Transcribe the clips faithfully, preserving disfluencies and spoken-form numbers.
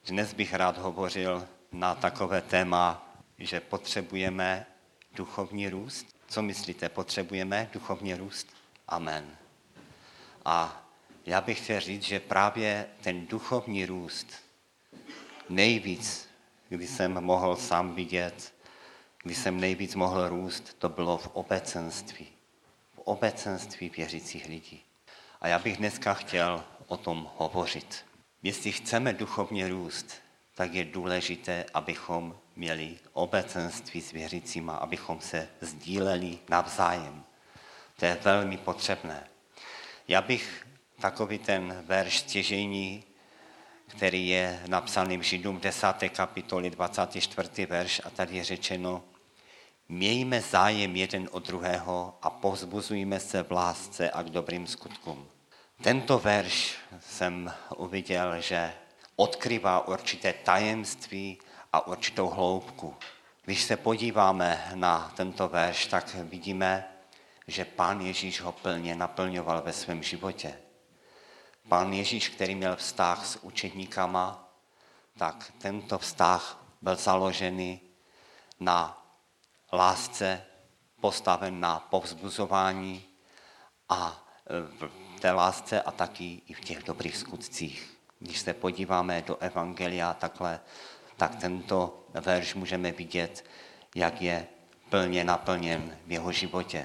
Dnes bych rád hovořil na takové téma, že potřebujeme duchovní růst. Co myslíte, potřebujeme duchovní růst? Amen. A já bych chtěl říct, že právě ten duchovní růst nejvíc, kdy jsem mohl sám vidět, kdy jsem nejvíc mohl růst, to bylo v obecenství. V obecenství věřících lidí. A já bych dneska chtěl o tom hovořit. Jestli chceme duchovně růst, tak je důležité, abychom měli obecenství s věřícíma, abychom se sdíleli navzájem. To je velmi potřebné. Já bych takový ten verš stěžejní, který je napsaný v Židům desáté kapitoli dvacátý čtvrtý verš, a tady je řečeno: mějme zájem jeden od druhého a povzbuzujme se v lásce a k dobrým skutkům. Tento verš jsem uviděl, že odkrývá určité tajemství a určitou hloubku. Když se podíváme na tento verš, tak vidíme, že Pán Ježíš ho plně naplňoval ve svém životě. Pán Ježíš, který měl vztah s učedníkama, tak tento vztah byl založený na lásce, postaven na povzbuzování a v té lásce a taky i v těch dobrých skutcích. Když se podíváme do evangelia takhle, tak tento verš můžeme vidět, jak je plně naplněn v jeho životě.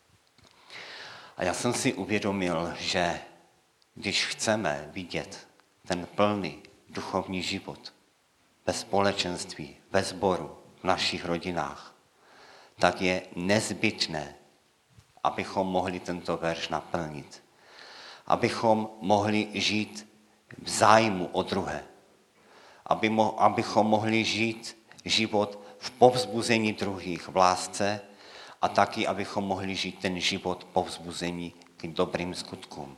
A já jsem si uvědomil, že když chceme vidět ten plný duchovní život ve společenství, ve sboru, v našich rodinách, tak je nezbytné, abychom mohli tento verš naplnit. Abychom mohli žít v zájmu o druhé. Aby mo- abychom mohli žít život v povzbuzení druhých v lásce a taky, abychom mohli žít ten život povzbuzení k dobrým skutkům.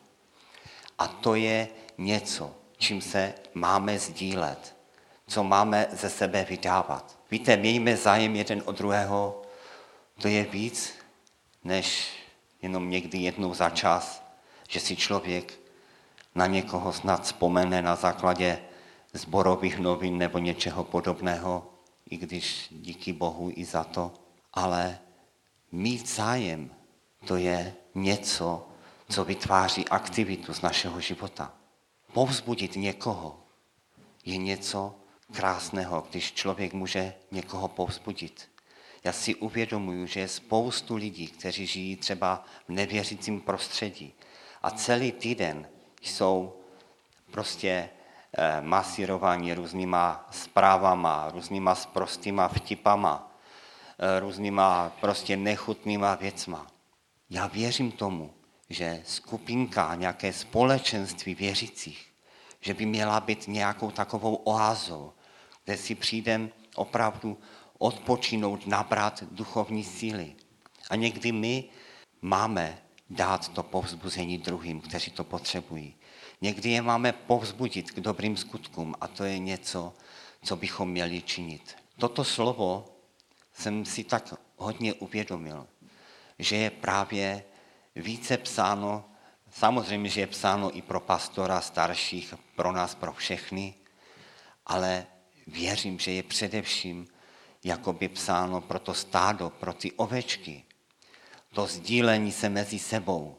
A to je něco, čím se máme sdílet, co máme ze sebe vydávat. Víte, mějme zájem jeden od druhého, to je víc, než jenom někdy jednou za čas, že si člověk na někoho snad vzpomene na základě sborových novin nebo něčeho podobného, i když díky Bohu i za to. Ale mít zájem, to je něco, co vytváří aktivitu z našeho života. Povzbudit někoho je něco krásného, když člověk může někoho povzbudit. Já si uvědomuji, že je spoustu lidí, kteří žijí třeba v nevěřícím prostředí a celý týden jsou prostě eh, masírováni různýma zprávama, různýma sprostýma vtipama, eh, různýma prostě nechutnýma věcma. Já věřím tomu, že skupinka, nějaké společenství věřících, že by měla být nějakou takovou oázou, kde si přijdem opravdu odpočinout, nabrat duchovní síly. A někdy my máme dát to povzbuzení druhým, kteří to potřebují. Někdy je máme povzbudit k dobrým skutkům a to je něco, co bychom měli činit. Toto slovo jsem si tak hodně uvědomil, že je právě více psáno, samozřejmě, že je psáno i pro pastora starších, pro nás, pro všechny, ale věřím, že je především jakoby psáno pro to stádo, pro ty ovečky. To sdílení se mezi sebou.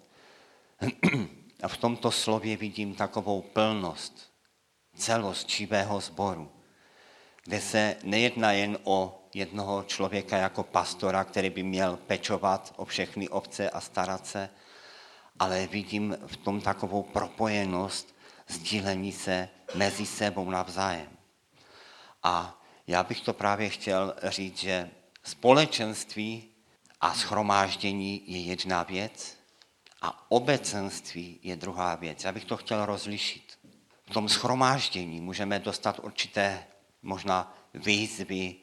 A v tomto slově vidím takovou plnost, celost živého sboru, kde se nejedná jen o jednoho člověka jako pastora, který by měl pečovat o všechny ovce a starat se, ale vidím v tom takovou propojenost, sdílení se mezi sebou navzájem. A já bych to právě chtěl říct, že společenství a shromáždění je jedna věc a obecenství je druhá věc. Já bych to chtěl rozlišit. V tom shromáždění můžeme dostat určité možná výzvy,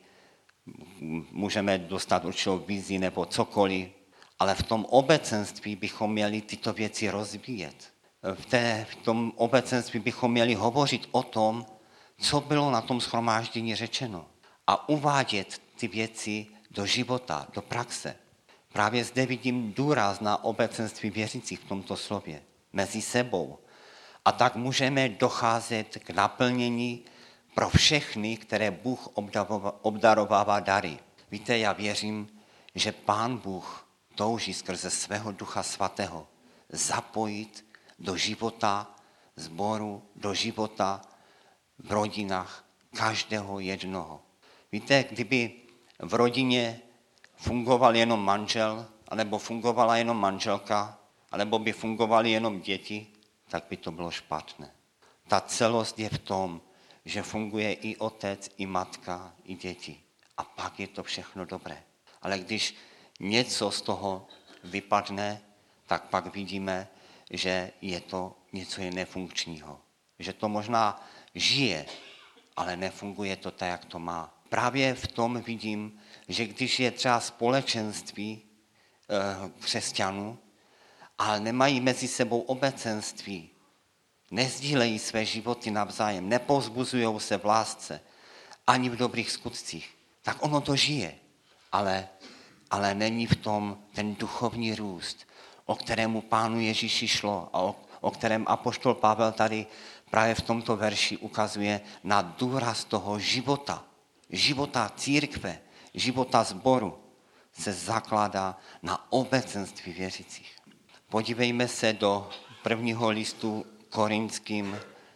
můžeme dostat určitou vizi nebo cokoliv, ale v tom obecenství bychom měli tyto věci rozvíjet. V, té, v tom obecenství bychom měli hovořit o tom, co bylo na tom shromáždění řečeno a uvádět ty věci do života, do praxe. Právě zde vidím důraz na obecenství věřících v tomto slově, mezi sebou. A tak můžeme docházet k naplnění pro všechny, které Bůh obdarovává dary. Víte, já věřím, že Pán Bůh touží skrze svého Ducha Svatého zapojit do života sboru, do života v rodinách každého jednoho. Víte, kdyby v rodině fungoval jenom manžel, anebo fungovala jenom manželka, anebo by fungovaly jenom děti, tak by to bylo špatné. Ta celost je v tom, že funguje i otec, i matka, i děti. A pak je to všechno dobré. Ale když něco z toho vypadne, tak pak vidíme, že je to něco je nefunkčního. Že to možná žije, ale nefunguje to tak, jak to má. Právě v tom vidím, že když je třeba společenství e, křesťanů, ale nemají mezi sebou obecenství, nezdílejí své životy navzájem, nepovzbuzují se v lásce, ani v dobrých skutcích, tak ono to žije. Ale, ale není v tom ten duchovní růst, o kterému Pánu Ježíši šlo a o, o kterém apoštol Pavel tady právě v tomto verši ukazuje na důraz toho života. Života církve, života sboru se zakládá na obecenství věřících. Podívejme se do prvního listu Korinským,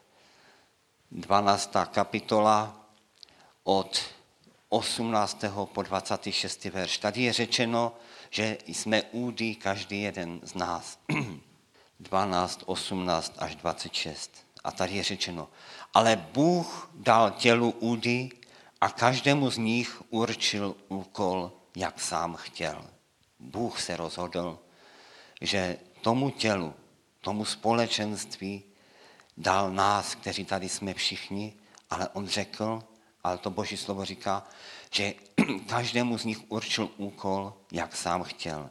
dvanáctá kapitola, od osmnáctého po dvacátý šestý verš. Tady je řečeno, že jsme údy každý jeden z nás. dvanáct, osmnáct až dvacet šest. A tady je řečeno, ale Bůh dal tělu údy a každému z nich určil úkol, jak sám chtěl. Bůh se rozhodl, že tomu tělu, tomu společenství dal nás, kteří tady jsme všichni, ale on řekl, ale to Boží slovo říká, že každému z nich určil úkol, jak sám chtěl.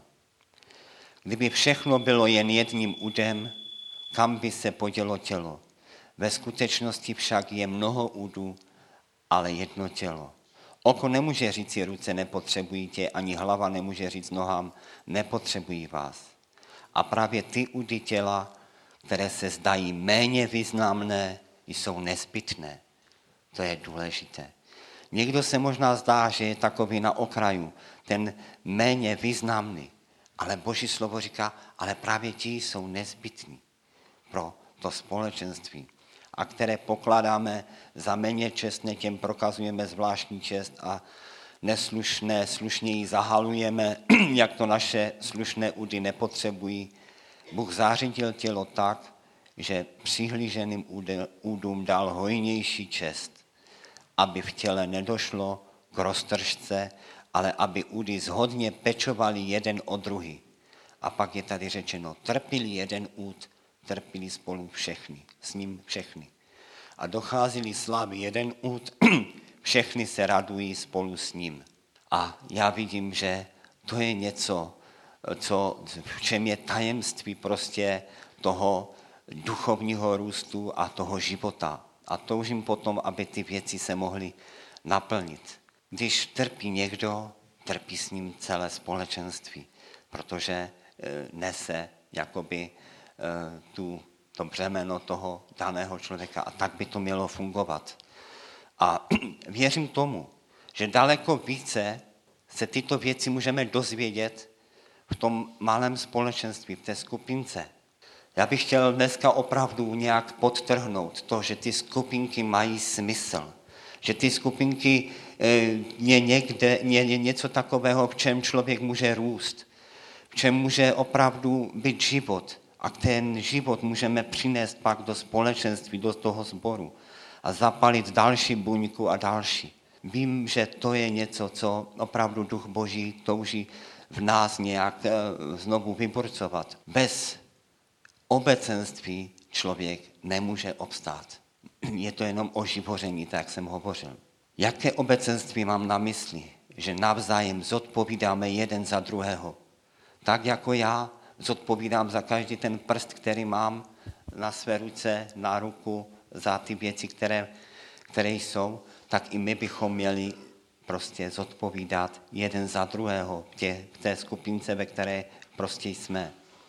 Kdyby všechno bylo jen jedním údem, kam by se podělo tělo? Ve skutečnosti však je mnoho údů, ale jedno tělo. Oko nemůže říct ruce nepotřebují tě, ani hlava nemůže říct nohám nepotřebují vás. A právě ty údy těla, které se zdají méně významné, jsou nezbytné. To je důležité. Někdo se možná zdá, že je takový na okraju, ten méně významný. Ale Boží slovo říká, ale právě ti jsou nezbytní pro to společenství. A které pokládáme za méně čestné, těm prokazujeme zvláštní čest a neslušné slušněji zahalujeme, jak to naše slušné údy nepotřebují. Bůh zařídil tělo tak, že přihlíženým údům dal hojnější čest, aby v těle nedošlo k roztržce, ale aby údy zhodně pečovali jeden o druhý. A pak je tady řečeno, trpili jeden úd, trpili spolu všechny, s ním všechny. A docházeli slávy jeden úd, všechny se radují spolu s ním. A já vidím, že to je něco, co, v čem je tajemství prostě toho duchovního růstu a toho života. A toužím potom, aby ty věci se mohly naplnit. Když trpí někdo, trpí s ním celé společenství, protože nese jakoby tu, to břemeno toho daného člověka a tak by to mělo fungovat. A věřím tomu, že daleko více se tyto věci můžeme dozvědět v tom malém společenství, v té skupince. Já bych chtěl dneska opravdu nějak podtrhnout to, že ty skupinky mají smysl. Že ty skupinky je někde je něco takového, v čem člověk může růst. V čem může opravdu být život. A ten život můžeme přinést pak do společenství, do toho sboru. A zapalit další buňku a další. Vím, že to je něco, co opravdu Duch Boží touží v nás nějak znovu vyburcovat. Bez obecenství člověk nemůže obstát. Je to jenom o živoření, tak jak jsem hovořil. Jaké obecenství mám na mysli? Že navzájem zodpovídáme jeden za druhého. Tak jako já zodpovídám za každý ten prst, který mám na své ruce, na ruku, za ty věci, které, které jsou, tak i my bychom měli prostě zodpovídat jeden za druhého v té, v té skupince, ve které prostě jsme.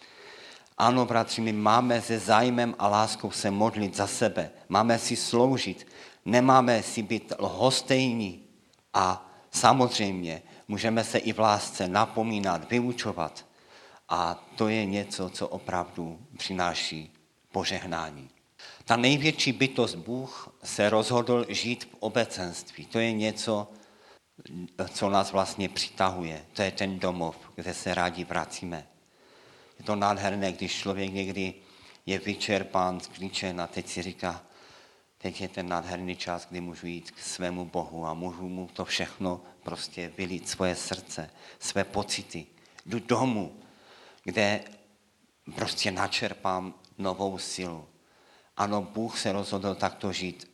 Ano, bratři, my máme se zájmem a láskou se modlit za sebe. Máme si sloužit Nemáme si být lhostejní a samozřejmě můžeme se i v lásce napomínat, vyučovat. A to je něco, co opravdu přináší požehnání. Ta největší bytost Bůh se rozhodl žít v obecenství. To je něco, co nás vlastně přitahuje. To je ten domov, kde se rádi vracíme. Je to nádherné, když člověk někdy je vyčerpán, skličen a teď si říká, teď je ten nádherný čas, kdy můžu jít k svému Bohu a můžu mu to všechno prostě vylít, svoje srdce, své pocity. Jdu domů, kde prostě načerpám novou silu. Ano, Bůh se rozhodl takto žít.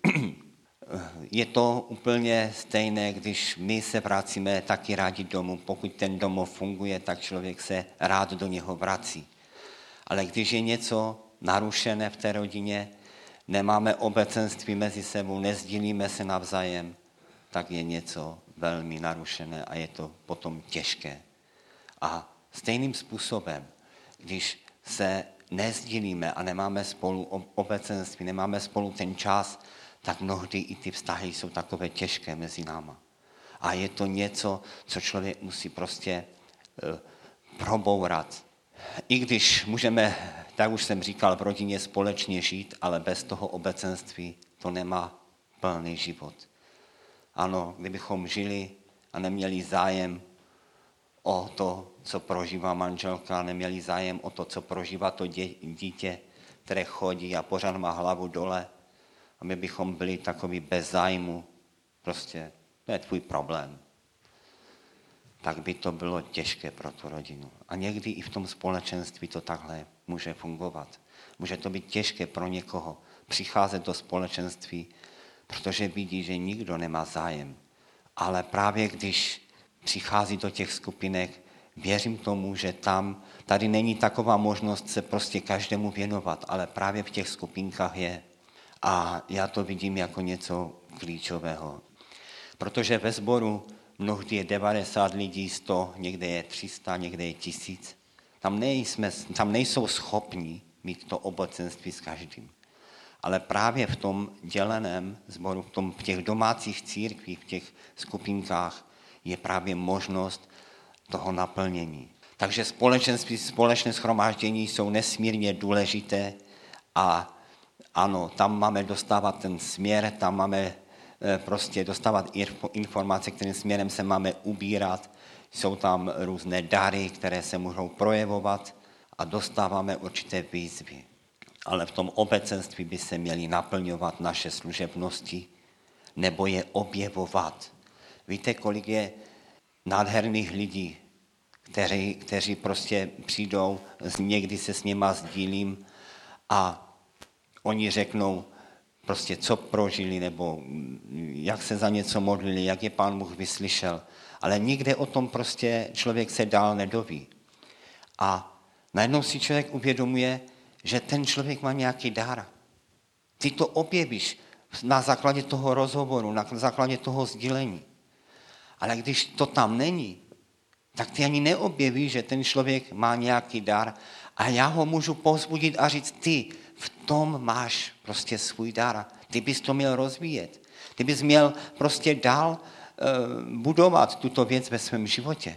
Je to úplně stejné, když my se vracíme taky rádi domů. Pokud ten domov funguje, tak člověk se rád do něho vrací. Ale když je něco narušené v té rodině, nemáme obecenství mezi sebou, nezdílíme se navzájem, tak je něco velmi narušené a je to potom těžké. A stejným způsobem, když se nezdílíme a nemáme spolu obecenství, nemáme spolu ten čas, tak mnohdy i ty vztahy jsou takové těžké mezi náma. A je to něco, co člověk musí prostě uh, probourat. I když můžeme, tak už jsem říkal, v rodině společně žít, ale bez toho obecenství to nemá plný život. Ano, kdybychom žili a neměli zájem o to, co prožívá manželka, neměli zájem o to, co prožívá to dítě, které chodí a pořád má hlavu dole, a my bychom byli takový bez zájmu, prostě to je tvůj problém, tak by to bylo těžké pro tu rodinu. A někdy i v tom společenství to takhle může fungovat. Může to být těžké pro někoho přicházet do společenství, protože vidí, že nikdo nemá zájem. Ale právě když přichází do těch skupinek, věřím tomu, že tam, tady není taková možnost se prostě každému věnovat, ale právě v těch skupinkách je. A já to vidím jako něco klíčového. Protože ve sboru mnohdy je devadesát lidí, sto, někde je tři sta, někde je tisíc. Tam, nejsme, tam nejsou schopni mít to obecenství s každým. Ale právě v tom děleném sboru, v, tom, v těch domácích církvích, v těch skupinkách je právě možnost toho naplnění. Takže společenství, společné shromáždění jsou nesmírně důležité a ano, tam máme dostávat ten směr, tam máme prostě dostávat informace, kterým směrem se máme ubírat. Jsou tam různé dary, které se můžou projevovat a dostáváme určité výzvy. Ale v tom obecenství by se měly naplňovat naše služebnosti nebo je objevovat. Víte, kolik je nádherných lidí, kteří, kteří prostě přijdou, někdy se s nima sdílím a oni řeknou prostě, co prožili, nebo jak se za něco modlili, jak je Pán Bůh vyslyšel. Ale nikde o tom prostě člověk se dál nedoví. A najednou si člověk uvědomuje, že ten člověk má nějaký dar. Ty to objevíš na základě toho rozhovoru, na základě toho sdílení. Ale když to tam není, tak ty ani neobjevíš, že ten člověk má nějaký dar a já ho můžu povzbudit a říct, ty v tom máš prostě svůj dar. Ty bys to měl rozvíjet. Ty bys měl prostě dál uh, budovat tuto věc ve svém životě.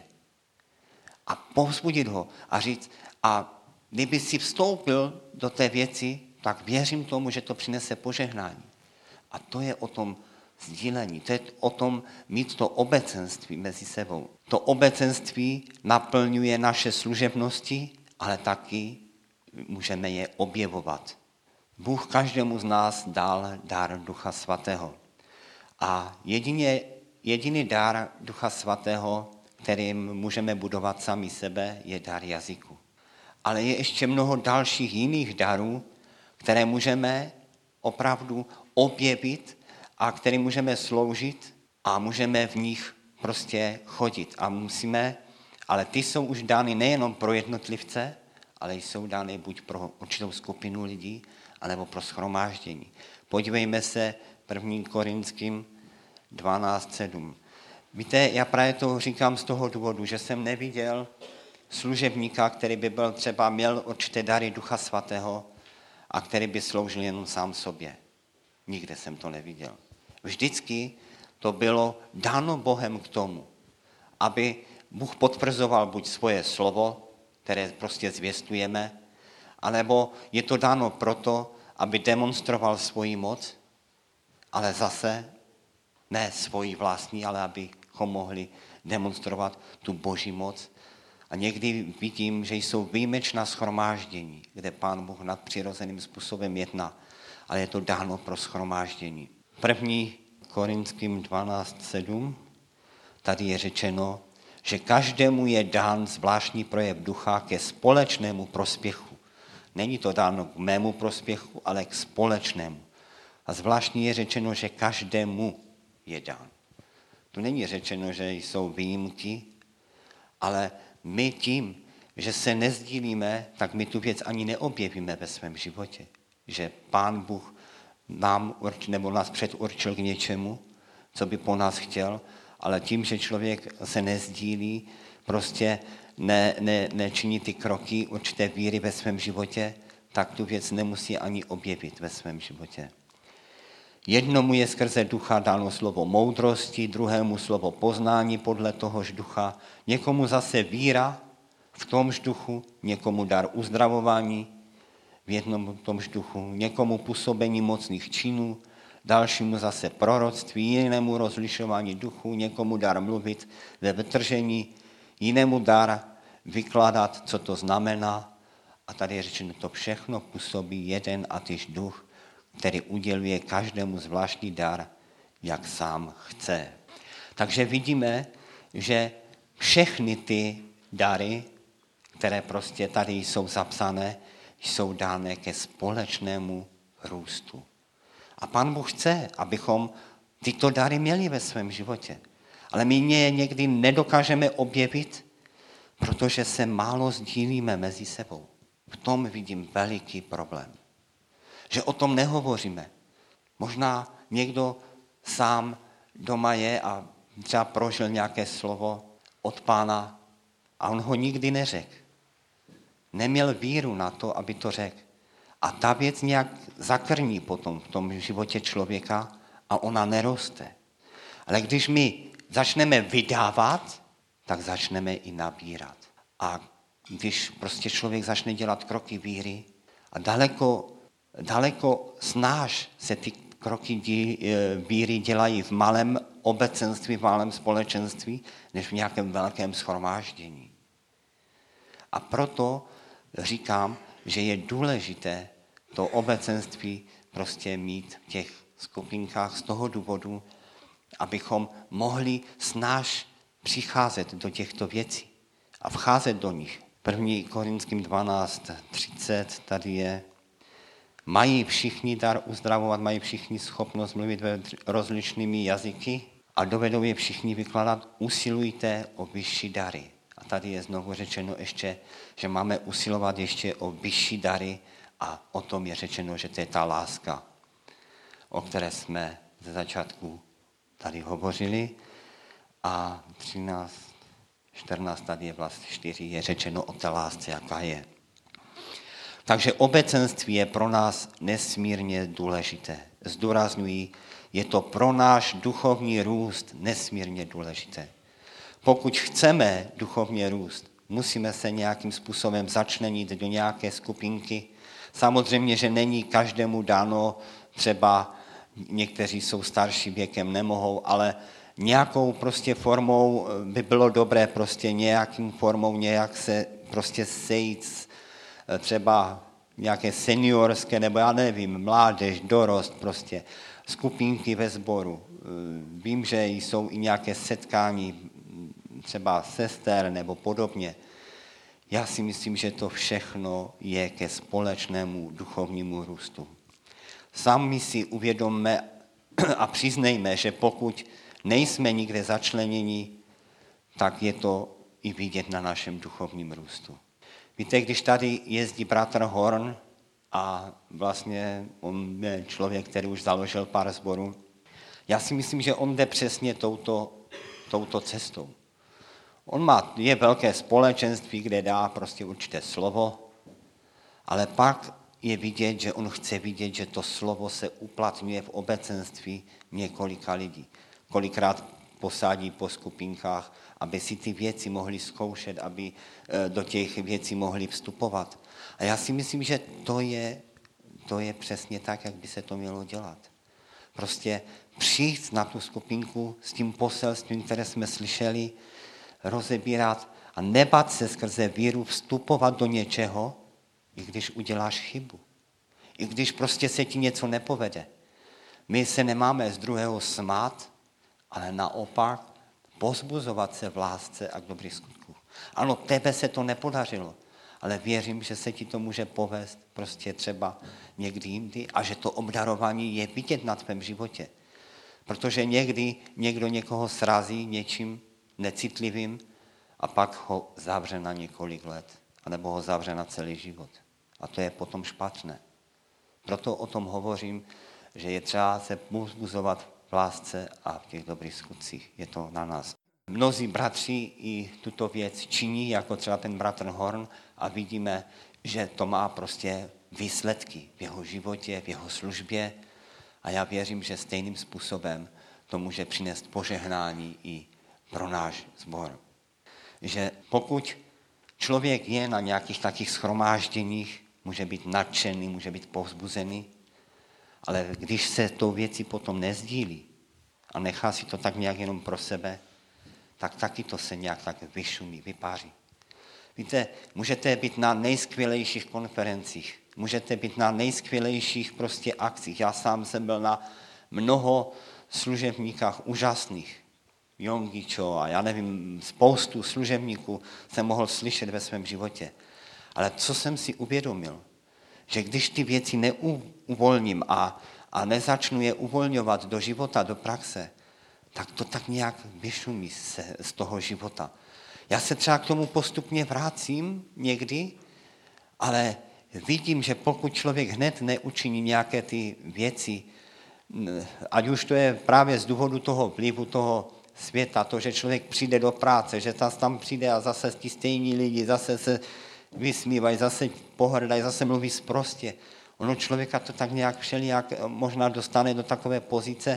A povzbudit ho a říct, a kdyby si vstoupil do té věci, tak věřím tomu, že to přinese požehnání. A to je o tom sdílení, to je o tom mít to obecenství mezi sebou. To obecenství naplňuje naše služebnosti, ale taky můžeme je objevovat. Bůh každému z nás dal dar Ducha Svatého. A jedině, jediný dar Ducha Svatého, kterým můžeme budovat sami sebe, je dar jazyku. Ale je ještě mnoho dalších jiných darů, které můžeme opravdu objevit a kterým můžeme sloužit a můžeme v nich prostě chodit. A musíme, ale ty jsou už dány nejenom pro jednotlivce, ale jsou dány buď pro určitou skupinu lidí, anebo pro shromáždění. Podívejme se první Korinským dvanáct sedm. Víte, já právě to říkám z toho důvodu, že jsem neviděl služebníka, který by byl třeba měl určité dary Ducha Svatého a který by sloužil jenom sám sobě. Nikde jsem to neviděl. Vždycky to bylo dáno Bohem k tomu, aby Bůh potvrzoval buď svoje slovo, které prostě zvěstujeme, anebo je to dáno proto, aby demonstroval svoji moc, ale zase ne svoji vlastní, ale abychom mohli demonstrovat tu Boží moc. A někdy vidím, že jsou výjimečná shromáždění, kde Pán Bůh nadpřirozeným způsobem jedná, ale je to dáno pro shromáždění. První Korinským dvanáct sedm, tady je řečeno, že každému je dán zvláštní projev ducha ke společnému prospěchu. Není to dáno k mému prospěchu, ale k společnému. A zvláštní je řečeno, že každému je dán. Tu není řečeno, že jsou výjimky, ale my tím, že se nezdílíme, tak my tu věc ani neobjevíme ve svém životě. Že Pán Bůh nám urč, nebo nás předurčil k něčemu, co by po nás chtěl, ale tím, že člověk se nezdílí, prostě ne, ne, nečiní ty kroky určité víry ve svém životě, tak tu věc nemusí ani objevit ve svém životě. Jednomu je skrze ducha dáno slovo moudrosti, druhému slovo poznání podle tohož ducha, někomu zase víra v tomž duchu, někomu dar uzdravování v jednom tomž duchu, někomu působení mocných činů, dalšímu zase proroctví, jinému rozlišování duchu, někomu dar mluvit ve vytržení, jinému dar vykládat, co to znamená. A tady je řečeno, to všechno působí jeden a tyž duch, který uděluje každému zvláštní dar, jak sám chce. Takže vidíme, že všechny ty dary, které prostě tady jsou zapsané, jsou dány ke společnému růstu. A Pán Bůh chce, abychom tyto dary měli ve svém životě. Ale my je někdy nedokážeme objevit, protože se málo sdílíme mezi sebou. V tom vidím veliký problém. Že o tom nehovoříme. Možná někdo sám doma je a třeba prožil nějaké slovo od Pána a on ho nikdy neřekl. Neměl víru na to, aby to řekl. A ta věc nějak zakrní potom v tom životě člověka a ona neroste. Ale když my začneme vydávat, tak začneme i nabírat. A když prostě člověk začne dělat kroky víry a daleko, daleko snáž se ty kroky dí, víry dělají v malém obecenství, v malém společenství, než v nějakém velkém shromáždění. A proto říkám, že je důležité to obecenství prostě mít v těch skupinkách z toho důvodu, abychom mohli snáš přicházet do těchto věcí a vcházet do nich. První Korinským dvanáct třicet tady je, mají všichni dar uzdravovat, mají všichni schopnost mluvit ve rozličnými jazyky a dovedou je všichni vykládat, usilujte o vyšší dary. A tady je znovu řečeno ještě, že máme usilovat ještě o vyšší dary a o tom je řečeno, že to je ta láska, o které jsme ze začátku tady hovořili. A třináct, čtrnáct, tady je vlastně čtyři, je řečeno o té lásce, jaká je. Takže obecenství je pro nás nesmírně důležité. Zdůrazňuji, je to pro náš duchovní růst nesmírně důležité. Pokud chceme duchovně růst, musíme se nějakým způsobem začlenit do nějaké skupinky. Samozřejmě, že není každému dáno, třeba někteří jsou starší věkem, nemohou, ale nějakou prostě formou by bylo dobré prostě nějakým formou nějak se prostě sejít, třeba nějaké seniorské, nebo já nevím, mládež, dorost prostě, skupinky ve sboru. Vím, že jsou i nějaké setkání, třeba sester nebo podobně. Já si myslím, že to všechno je ke společnému duchovnímu růstu. Sami si uvědomme a přiznejme, že pokud nejsme nikde začleněni, tak je to i vidět na našem duchovním růstu. Víte, když tady jezdí bratr Horn a vlastně on je člověk, který už založil pár sborů, já si myslím, že on jde přesně touto, touto cestou. On má, je velké společenství, kde dá prostě určité slovo, ale pak je vidět, že on chce vidět, že to slovo se uplatňuje v obecenství několika lidí. Kolikrát posádí po skupinkách, aby si ty věci mohli zkoušet, aby do těch věcí mohli vstupovat. A já si myslím, že to je, to je přesně tak, jak by se to mělo dělat. Prostě přijít na tu skupinku s tím poselstvím, které jsme slyšeli, rozebírat a nebát se skrze víru vstupovat do něčeho, i když uděláš chybu. I když prostě se ti něco nepovede. My se nemáme z druhého smát, ale naopak povzbuzovat se v lásce a k dobrých skutkům. Ano, tebe se to nepodařilo, ale věřím, že se ti to může povést prostě třeba někdy jindy a že to obdarování je vidět na tvém životě. Protože někdy někdo někoho srazí něčím necitlivým a pak ho zavře na několik let, anebo ho zavře na celý život. A to je potom špatné. Proto o tom hovořím, že je třeba se povzbuzovat v lásce a v těch dobrých skutcích. Je to na nás. Mnozí bratři i tuto věc činí, jako třeba ten bratr Horn, a vidíme, že to má prostě výsledky v jeho životě, v jeho službě. A já věřím, že stejným způsobem to může přinést požehnání i pro náš sbor. Že pokud člověk je na nějakých takých shromážděních, může být nadšený, může být povzbuzený, ale když se tou věcí potom nezdílí a nechá si to tak nějak jenom pro sebe, tak taky to se nějak tak vyšumí, vypáří. Víte, můžete být na nejskvělejších konferencích, můžete být na nejskvělejších prostě akcích. Já sám jsem byl na mnoho služebníkách úžasných. Jongičo a já nevím, spoustu služebníků jsem mohl slyšet ve svém životě. Ale co jsem si uvědomil, že když ty věci neuvolním a, a nezačnu je uvolňovat do života, do praxe, tak to tak nějak vyšumí se z toho života. Já se třeba k tomu postupně vracím někdy, ale vidím, že pokud člověk hned neučiní nějaké ty věci, ať už to je právě z důvodu toho vlivu toho světa, to, že člověk přijde do práce, že tam přijde a zase ti stejní lidi, zase se vysmívají, zase pohrdají, zase mluví sprostě. Ono člověka to tak nějak všelijak možná dostane do takové pozice,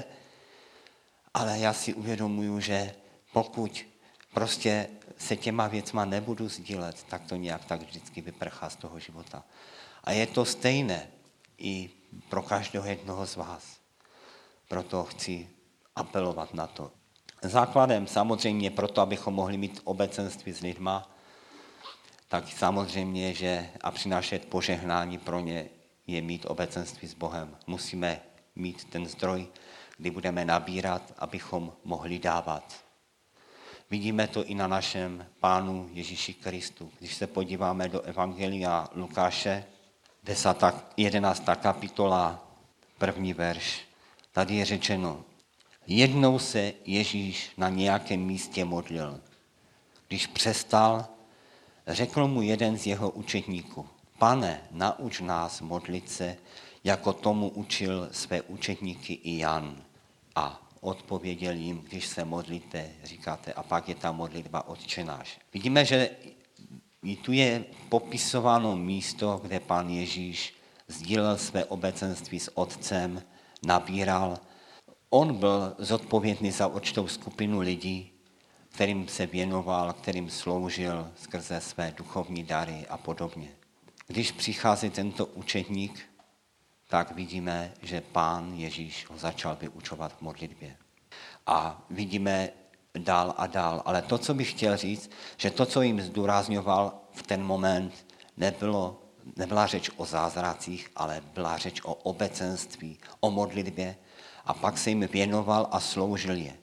ale já si uvědomuju, že pokud prostě se těma věcma nebudu sdílet, tak to nějak tak vždycky vyprchá z toho života. A je to stejné i pro každého jednoho z vás. Proto chci apelovat na to. Základem samozřejmě proto, abychom mohli mít obecenství s lidma, tak samozřejmě, že a přinášet požehnání pro ně je mít obecenství s Bohem. Musíme mít ten zdroj, kdy budeme nabírat, abychom mohli dávat. Vidíme to i na našem Pánu Ježíši Kristu. Když se podíváme do Evangelia Lukáše, desátá, jedenáctá kapitola, první verš, tady je řečeno, jednou se Ježíš na nějakém místě modlil. Když přestal, řekl mu jeden z jeho učedníků, Pane, nauč nás modlit se, jako tomu učil své učedníky i Jan. A odpověděl jim, když se modlíte, říkáte, a pak je ta modlitba Otče náš. Vidíme, že i tu je popisováno místo, kde Pán Ježíš sdílel své obecenství s Otcem, nabíral. On byl zodpovědný za určitou skupinu lidí, kterým se věnoval, kterým sloužil skrze své duchovní dary a podobně. Když přichází tento učedník, tak vidíme, že Pán Ježíš ho začal vyučovat v modlitbě. A vidíme dál a dál. Ale to, co bych chtěl říct, že to, co jim zdůrazňoval v ten moment, nebylo, nebyla řeč o zázracích, ale byla řeč o obecenství, o modlitbě. A pak se jim věnoval a sloužil je.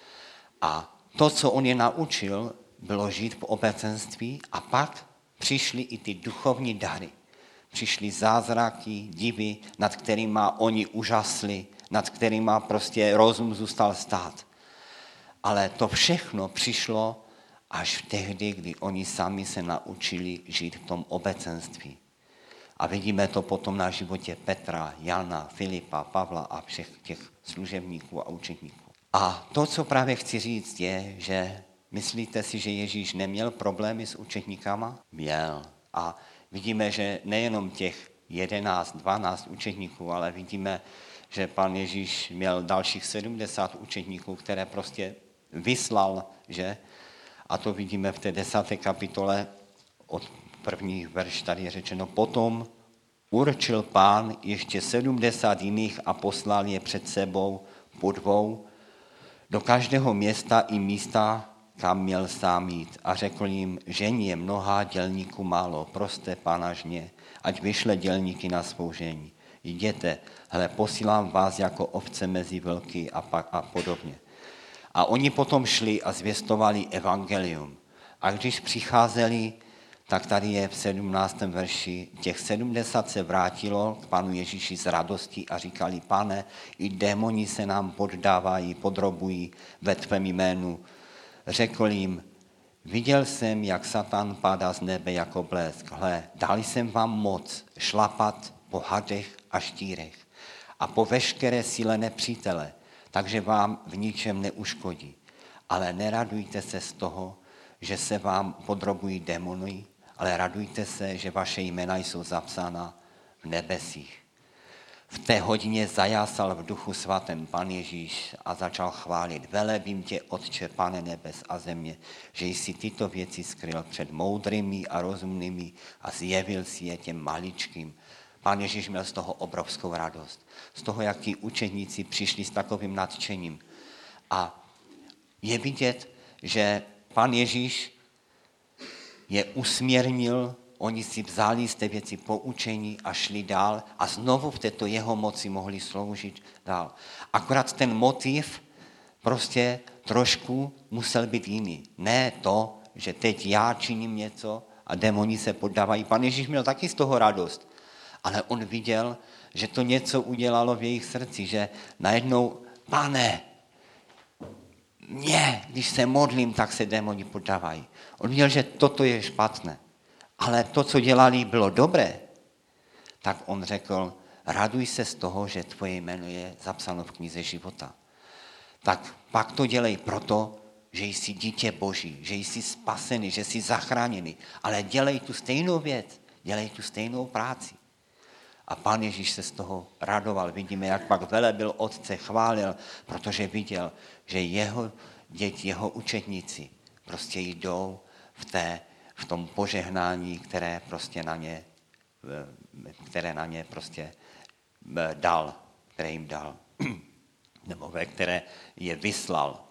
A to, co on je naučil, bylo žít v obecenství a pak přišly i ty duchovní dary. Přišly zázraky, divy, nad kterými oni úžasli, nad kterými prostě rozum zůstal stát. Ale to všechno přišlo až tehdy, kdy oni sami se naučili žít v tom obecenství. A vidíme to potom na životě Petra, Jana, Filipa, Pavla a všech těch služebníků a učeníků. A to, co právě chci říct, je, že myslíte si, že Ježíš neměl problémy s učedníkama? Měl. A vidíme, že nejenom těch jedenáct, dvanáct učedníků, ale vidíme, že pan Ježíš měl dalších sedmdesát učedníků, které prostě vyslal, že? A to vidíme v té desáté kapitole od prvních verš tady je řečeno. Potom určil Pán ještě sedmdesát jiných a poslal je před sebou po dvou do každého města i místa, kam měl sám jít. A řekl jim, žení je mnoha, dělníků málo, proste Pána žně, ať vyšle dělníky na svou žení. Jděte, hele, posílám vás jako ovce mezi vlky a, pak, a podobně. A oni potom šli a zvěstovali evangelium. A když přicházeli, tak tady je v sedmnáctém verši, těch sedmdesát se vrátilo k Panu Ježíši z radostí a říkali, Pane, i démoni se nám poddávají, podrobují ve tvém jménu. Řekl jim, viděl jsem, jak Satan padá z nebe jako blesk. Hle, dal jsem vám moc šlapat po hadech a štírech a po veškeré síle nepřítele, takže vám v ničem neuškodí. Ale neradujte se z toho, že se vám podrobují démoni, ale radujte se, že vaše jména jsou zapsána v nebesích. V té hodině zajásal v duchu svatém Pan Ježíš a začal chválit. Velebím tě, Otče, Pane nebes a země, že jsi tyto věci skryl před moudrými a rozumnými a zjevil si je těm maličkým. Pán Ježíš měl z toho obrovskou radost. Z toho, jak ti učedníci přišli s takovým nadšením. A je vidět, že Pán Ježíš je usměrnil, oni si vzali z té věci poučení a šli dál a znovu v této jeho moci mohli sloužit dál. Akorát ten motiv prostě trošku musel být jiný. Ne to, že teď já činím něco a démoni se poddávají. Pan Ježíš měl taky z toho radost, ale on viděl, že to něco udělalo v jejich srdci, že najednou, Pane, mě, když se modlím, tak se démoni poddávají. On viděl, že toto je špatné. Ale to, co dělali, bylo dobré. Tak on řekl, raduj se z toho, že tvoje jméno je zapsáno v knize života. Tak pak to dělej proto, že jsi dítě Boží, že jsi spasený, že jsi zachráněný. Ale dělej tu stejnou věc, dělej tu stejnou práci. A Pán Ježíš se z toho radoval. Vidíme, jak pak velebil Otce, chválil, protože viděl, že jeho děti, jeho učedníci prostě jdou v, té, v tom požehnání, které prostě na ně, které na ně prostě dal, které jim dal, nebo ve které je vyslal.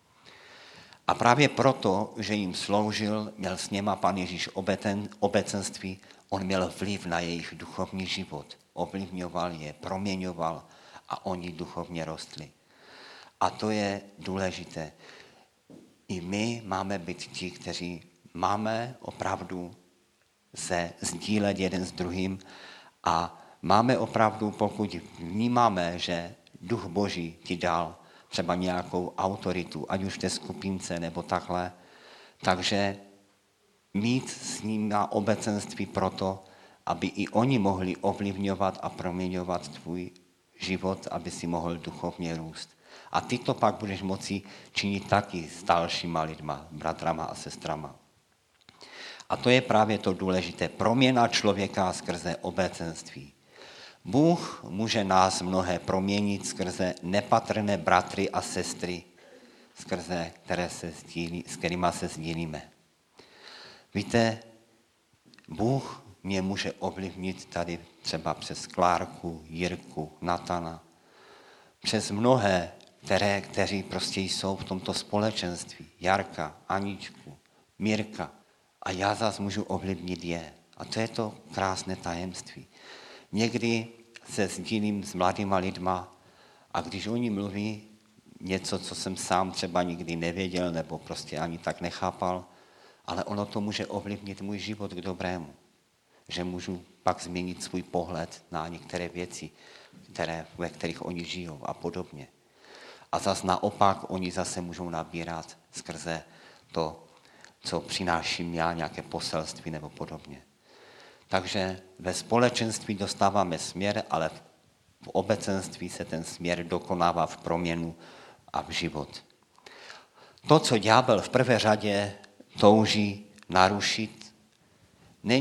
A právě proto, že jim sloužil, měl s něma Pán Ježíš obeten, obecenství, on měl vliv na jejich duchovní život. Ovlivňoval je, proměňoval a oni duchovně rostli. A to je důležité. I my máme být ti, kteří máme opravdu se sdílet jeden s druhým a máme opravdu, pokud vnímáme, že Duch Boží ti dal třeba nějakou autoritu, ať už v té skupince nebo takhle, takže mít s ním na obecenství proto, aby i oni mohli ovlivňovat a proměňovat tvůj život, aby si mohl duchovně růst. A ty to pak budeš moci činit taky s dalšíma lidma, bratrama a sestrama. A to je právě to důležité. Proměna člověka skrze obecenství. Bůh může nás mnohé proměnit skrze nepatrné bratry a sestry, skrze které se sdílí, s kterými se sdílíme. Víte, Bůh mě může ovlivnit tady třeba přes Klárku, Jirku, Natana, přes mnohé, které, kteří prostě jsou v tomto společenství. Jarka, Aničku, Mirka. A já zas můžu ovlivnit je. A to je to krásné tajemství. Někdy se sdílím s mladýma lidma a když oni mluví něco, co jsem sám třeba nikdy nevěděl nebo prostě ani tak nechápal, ale ono to může ovlivnit můj život k dobrému. Že můžu pak změnit svůj pohled na některé věci, které, ve kterých oni žijou a podobně. A zase naopak oni zase můžou nabírat skrze to, co přináším já, nějaké poselství nebo podobně. Takže ve společenství dostáváme směr, ale v obecenství se ten směr dokonává v proměnu a v život. To, co ďábel v prvé řadě touží narušit, není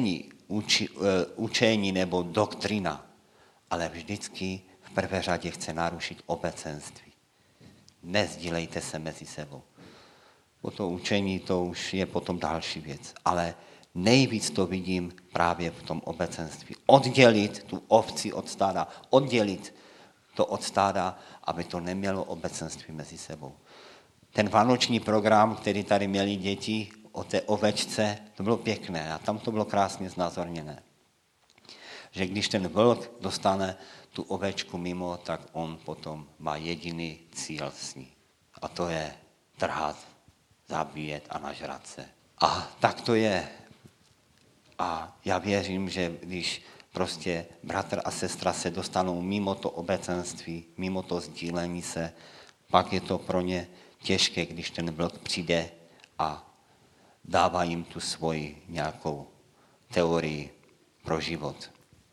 uči, učení nebo doktrina, ale vždycky v prvé řadě chce narušit obecenství. Nezdílejte se mezi sebou. O to učení to už je potom další věc, ale nejvíc to vidím právě v tom obecenství. Oddělit tu ovci od stáda, oddělit to od stáda, aby to nemělo obecenství mezi sebou. Ten vánoční program, který tady měli děti o té ovečce, to bylo pěkné a tam to bylo krásně znázorněné. Že když ten vlk dostane tu ovečku mimo, tak on potom má jediný cíl s ní. A to je trhat, zabíjet a nažrat se. A tak to je. A já věřím, že když prostě bratr a sestra se dostanou mimo to obecenství, mimo to sdílení se, pak je to pro ně těžké, když ten vlk přijde a dává jim tu svoji nějakou teorii pro život.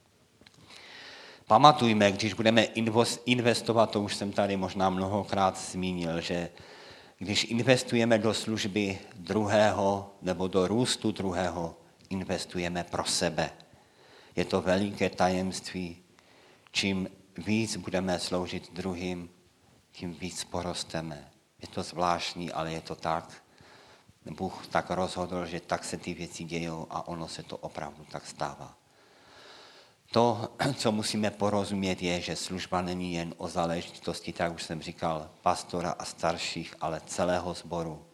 Pamatujme, když budeme investovat, to už jsem tady možná mnohokrát zmínil, že když investujeme do služby druhého nebo do růstu druhého, investujeme pro sebe. Je to veliké tajemství. Čím víc budeme sloužit druhým, tím víc porosteme. Je to zvláštní, ale je to tak. Bůh tak rozhodl, že tak se ty věci dějou a ono se to opravdu tak stává. To, co musíme porozumět, je, že služba není jen o záležitosti, tak už jsem říkal, pastora a starších, ale celého sboru.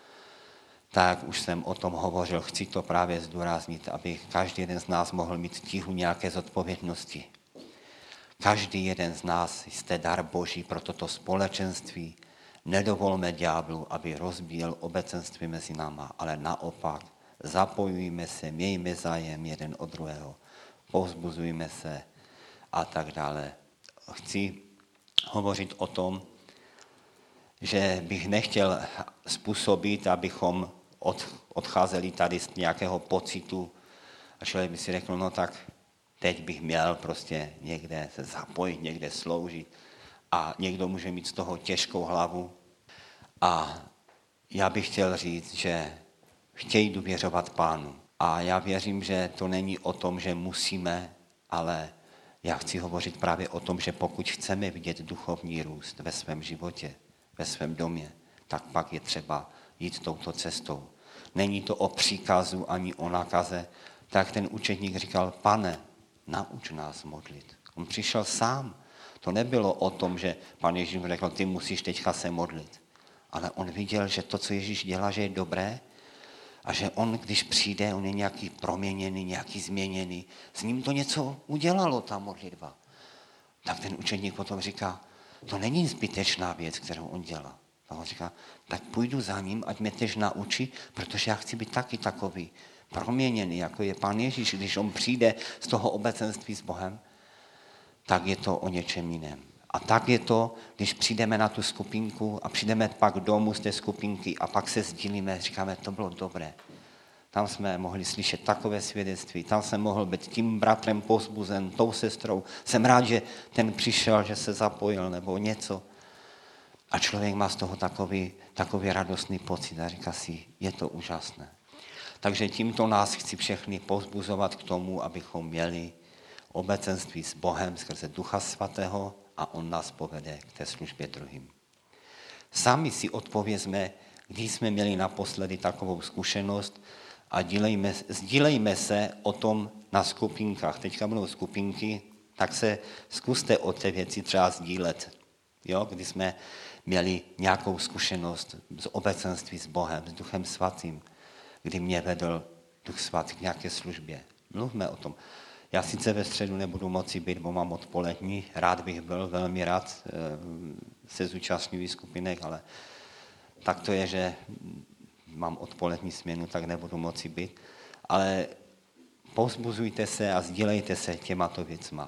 Tak už jsem o tom hovořil, chci to právě zdůraznit, aby každý jeden z nás mohl mít tíhu nějaké zodpovědnosti. Každý jeden z nás jste dar Boží pro toto společenství. Nedovolme ďáblu, aby rozbíjel obecenství mezi náma, ale naopak zapojujme se, mějme zájem jeden od druhého, povzbuzujme se a tak dále. Chci hovořit o tom, že bych nechtěl způsobit, abychom od, odcházeli tady z nějakého pocitu a člověk by si řekl, no tak teď bych měl prostě někde se zapojit, někde sloužit a někdo může mít z toho těžkou hlavu. A já bych chtěl říct, že chtějí důvěřovat Pánu. A já věřím, že to není o tom, že musíme, ale já chci hovořit právě o tom, že pokud chceme vidět duchovní růst ve svém životě, ve svém domě, tak pak je třeba jít touto cestou. Není to o příkazu ani o nákaze, tak ten učedník říkal, Pane, nauč nás modlit. On přišel sám. To nebylo o tom, že pan Ježíš řekl, ty musíš teďka se modlit. Ale on viděl, že to, co Ježíš dělá, že je dobré a že on, když přijde, on je nějaký proměněný, nějaký změněný. S ním to něco udělalo, ta modlitba. Tak ten učedník potom říká, to není zbytečná věc, kterou on dělá. A on říká, tak půjdu za ním, ať mě tež naučí, protože já chci být taky takový proměněný, jako je Pán Ježíš. Když on přijde z toho obecenství s Bohem, tak je to o něčem jiném. A tak je to, když přijdeme na tu skupinku a přijdeme pak domů z té skupinky a pak se sdílíme, říkáme, to bylo dobré. Tam jsme mohli slyšet takové svědectví, tam jsem mohl být tím bratrem povzbuzen, tou sestrou. Jsem rád, že ten přišel, že se zapojil nebo něco. A člověk má z toho takový, takový radostný pocit a říká si, je to úžasné. Takže tímto nás chci všechny povzbuzovat k tomu, abychom měli obecenství s Bohem skrze Ducha Svatého a on nás povede k té službě druhým. Sami si odpovězme, kdy jsme měli naposledy takovou zkušenost a dílejme, sdílejme se o tom na skupinkách. Teďka budou skupinky, tak se zkuste o té věci třeba sdílet. Jo? Kdy jsme měli nějakou zkušenost z obecenství s Bohem, s Duchem Svatým, kdy mě vedl Duch Svatý k nějaké službě. Mluvme o tom. Já sice ve středu nebudu moci být, bo mám odpolední, rád bych byl, velmi rád se zúčastňuji skupinek, ale tak to je, že mám odpolední směnu, tak nebudu moci být. Ale povzbuzujte se a sdílejte se těmato věcma.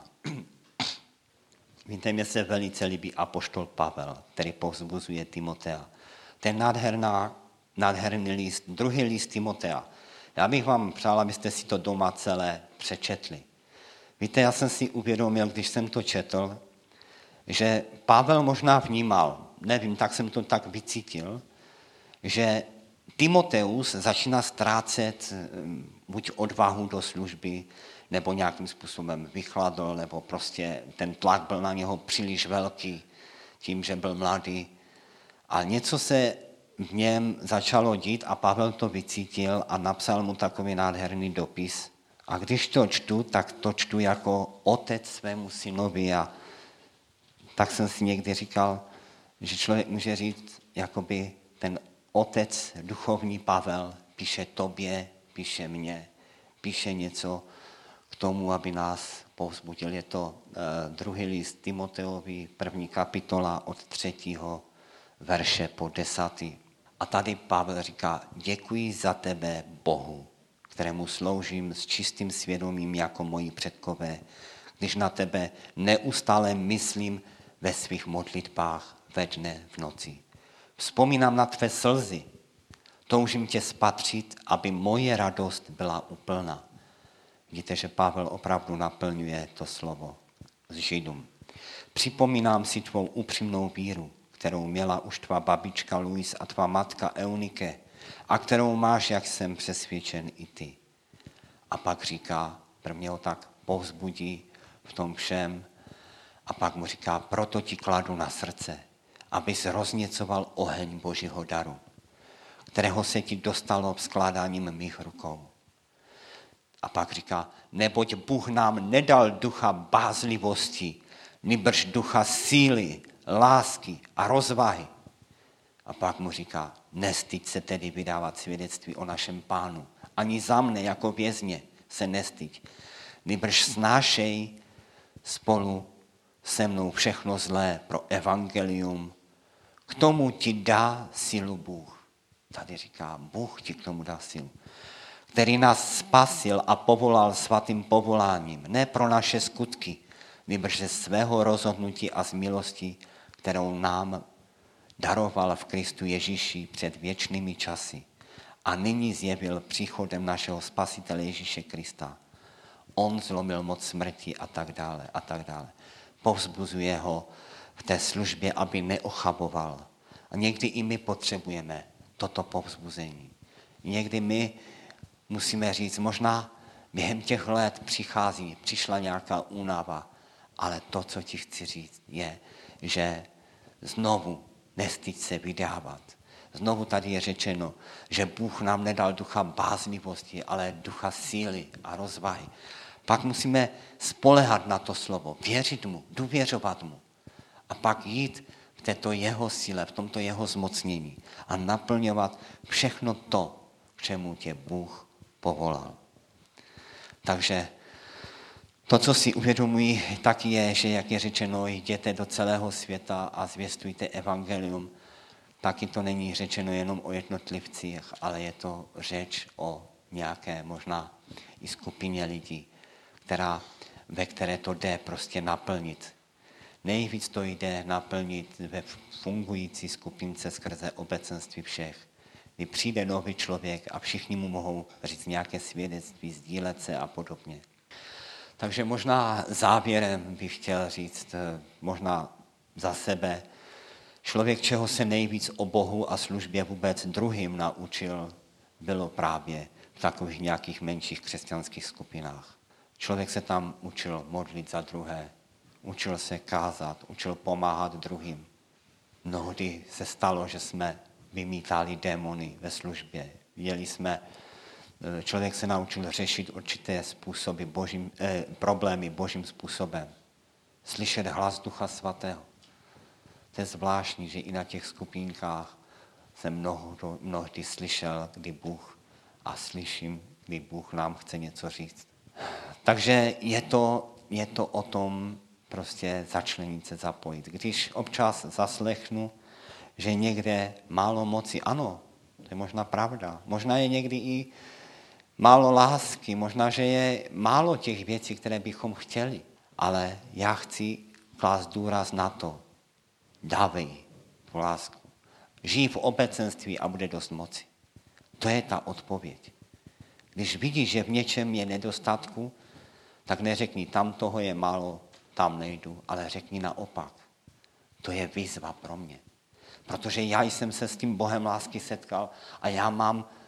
Víte, mě se velice líbí apoštol Pavel, který povzbuzuje Timotea. Ten nádherná, nádherný list, druhý list Timotea. Já bych vám přál, abyste si to doma celé přečetli. Víte, já jsem si uvědomil, když jsem to četl, že Pavel možná vnímal, nevím, tak jsem to tak vycítil, že Timoteus začíná ztrácet buď odvahu do služby, nebo nějakým způsobem vychladl, nebo prostě ten tlak byl na něho příliš velký tím, že byl mladý. A něco se v něm začalo dít a Pavel to vycítil a napsal mu takový nádherný dopis. A když to čtu, tak to čtu jako otec svému synovi a tak jsem si někdy říkal, že člověk může říct, jakoby ten otec duchovní Pavel píše tobě, píše mně, píše něco k tomu, aby nás povzbudil. Je to uh, druhý list Timoteovi, první kapitola od třetího verše po desátý. A tady Pavel říká, děkuji za tebe Bohu, kterému sloužím s čistým svědomím jako moji předkové, když na tebe neustále myslím ve svých modlitbách ve dne v noci. Vzpomínám na tvé slzy, toužím tě spatřit, aby moje radost byla úplná. Vidíte, že Pavel opravdu naplňuje to slovo s Židům. Připomínám si tvou upřímnou víru, kterou měla už tvá babička Luis a tvá matka Eunike a kterou máš, jak jsem přesvědčen, i ty. A pak říká, prvně ho tak povzbudí v tom všem a pak mu říká, proto ti kladu na srdce, abys rozněcoval oheň Božího daru, kterého se ti dostalo skládáním mých rukou. A pak říká, neboť Bůh nám nedal ducha bázlivosti, nýbrž ducha síly, lásky a rozvahy. A pak mu říká, nestyď se tedy vydávat svědectví o našem Pánu. Ani za mne jako vězně se nestyď. Nýbrž snášej spolu se mnou všechno zlé pro evangelium. K tomu ti dá sílu Bůh. Tady říká, Bůh ti k tomu dá sílu. Který nás spasil a povolal svatým povoláním, ne pro naše skutky, nýbrž ze svého rozhodnutí a z milosti, kterou nám daroval v Kristu Ježíši před věčnými časy a nyní zjevil příchodem našeho spasitele Ježíše Krista. On zlomil moc smrti a tak dále a tak dále. Povzbuzuje ho v té službě, aby neochaboval. A někdy i my potřebujeme toto povzbuzení. Někdy my musíme říct, možná během těch let přichází, přišla nějaká únava, ale to, co ti chci říct, je, že znovu nestyď se vydávat. Znovu tady je řečeno, že Bůh nám nedal ducha bázlivosti, ale ducha síly a rozvahy. Pak musíme spoléhat na to slovo, věřit mu, důvěřovat mu a pak jít v této jeho síle, v tomto jeho zmocnění a naplňovat všechno to, k čemu tě Bůh povolal. Takže to, co si uvědomuji, tak je, že jak je řečeno, jděte do celého světa a zvěstujte evangelium, taky to není řečeno jenom o jednotlivcích, ale je to řeč o nějaké možná i skupině lidí, která, ve které to jde prostě naplnit. Nejvíc to jde naplnit ve fungující skupince skrze obecenství všech. Kdy přijde nový člověk a všichni mu mohou říct nějaké svědectví, sdílet se a podobně. Takže možná závěrem bych chtěl říct, možná za sebe, člověk, čeho se nejvíc o Bohu a službě vůbec druhým naučil, bylo právě v takových nějakých menších křesťanských skupinách. Člověk se tam učil modlit za druhé, učil se kázat, učil pomáhat druhým. Mnohdy se stalo, že jsme vymítali démony ve službě. Viděli jsme, člověk se naučil řešit určité způsoby, božím, eh, problémy božím způsobem. Slyšet hlas Ducha Svatého. To je zvláštní, že i na těch skupinkách jsem mnohdy, mnohdy slyšel, kdy Bůh a slyším, kdy Bůh nám chce něco říct. Takže je to, je to o tom prostě začlenit se, zapojit. Když občas zaslechnu, že někde málo moci, ano, to je možná pravda. Možná je někdy i málo lásky, možná, že je málo těch věcí, které bychom chtěli. Ale já chci klást důraz na to. Dávej tu lásku. Žij v obecenství a bude dost moci. To je ta odpověď. Když vidíš, že v něčem je nedostatku, tak neřekni, tam toho je málo, tam nejdu, ale řekni naopak. To je výzva pro mě. Protože já jsem se s tím Bohem lásky setkal a já mám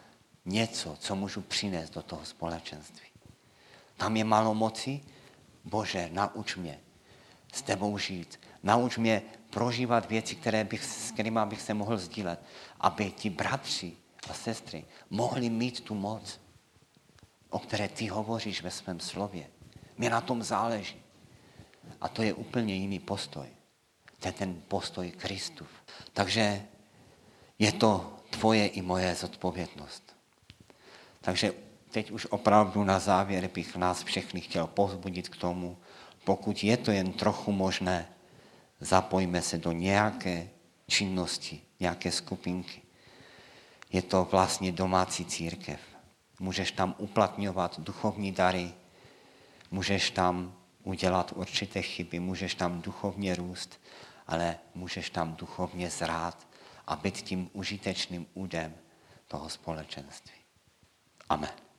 něco, co můžu přinést do toho společenství. Tam je málo moci? Bože, nauč mě s tebou žít. Nauč mě prožívat věci, které bych, s kterými bych se mohl sdílet, aby ti bratři a sestry mohli mít tu moc, o které ty hovoříš ve svém slově. Mně na tom záleží. A to je úplně jiný postoj. To je ten postoj Kristův. Takže je to tvoje i moje zodpovědnost. Takže teď už opravdu na závěr bych nás všechny chtěl povzbudit k tomu, pokud je to jen trochu možné, zapojme se do nějaké činnosti, nějaké skupinky. Je to vlastně domácí církev. Můžeš tam uplatňovat duchovní dary, můžeš tam udělat určité chyby, můžeš tam duchovně růst, ale můžeš tam duchovně zrát a být tím užitečným údem toho společenství. Amen.